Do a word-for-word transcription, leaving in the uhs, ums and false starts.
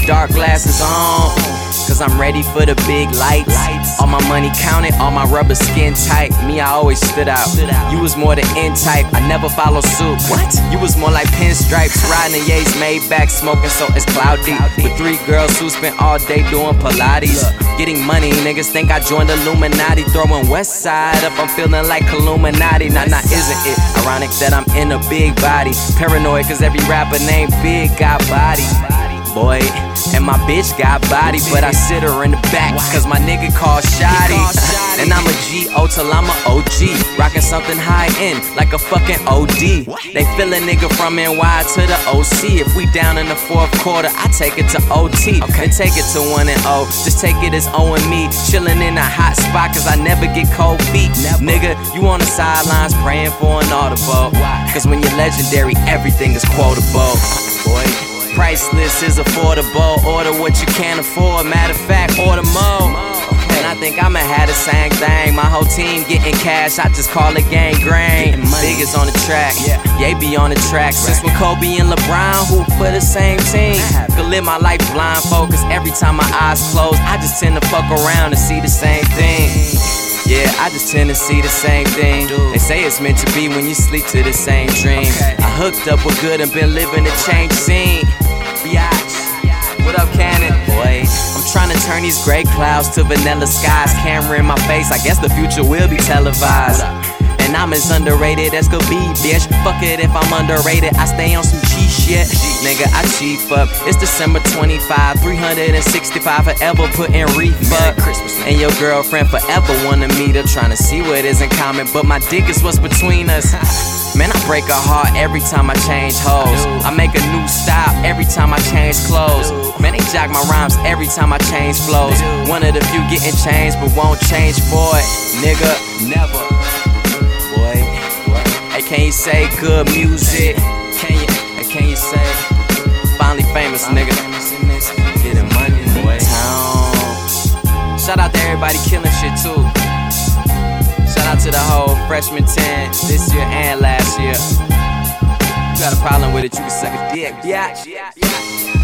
dark glasses on, cause I'm ready for the big lights. All my money counted, all my rubber skin tight. Me, I always stood out. You was more the N type, I never follow suit. What? You was more like pinstripes, riding a Yates Maybach, smoking so it's cloudy. With three girls who spent all day doing Pilates. Getting money, niggas think I joined Illuminati. Throwing West Side up, I'm feeling like Illuminati. Nah, nah, isn't it ironic that I'm in a big body? Paranoid cause every rapper named Big got body. Boy, and my bitch got body, but I sit her in the back cause my nigga called Shotty. And I'm a G O till I'm a O G, rockin' something high end like a fucking O D. They feel a nigga from N Y to the O C. If we down in the fourth quarter, I take it to O T and take it to one and O. Just take it as O and me, chillin' in a hot spot cause I never get cold feet. Nigga, you on the sidelines praying for an audible, cause when you're legendary, everything is quotable. Boy, priceless is affordable. Order what you can't afford. Matter of fact, order more. And I think I'ma have the same thing. My whole team getting cash, I just call it gang grain. Biggest on the track, Ye be on the track. Since when Kobe and LeBron hoop for the same team. Could live my life blindfold, cause every time my eyes close, I just tend to fuck around and see the same thing. Yeah, I just tend to see the same thing. They say it's meant to be when you sleep to the same dream. I hooked up with good and been living a change scene. Biatch, what up, Cannon? Boy, I'm trying to turn these gray clouds to vanilla skies. Camera in my face, I guess the future will be televised. And I'm as underrated as could be, bitch. Fuck it if I'm underrated, I stay on some G shit. Nigga, I chief up. It's December twenty-fifth, three hundred sixty-five, forever putting reef up. And your girlfriend forever wanted me to tryna see what is in common, but my dick is what's between us. Man, I break a heart every time I change hoes. I make a new style every time I change clothes. Man, they jock my rhymes every time I change flows. One of the few getting changed but won't change for it. Nigga, never. Boy, hey, can you say good music? Can you, hey, can you say finally famous, nigga? Getting money, boy. Town. Shout out to everybody killing shit too. Shout out to the whole freshman ten this year and last year. You got a problem with it, you can suck a dick. Yeah.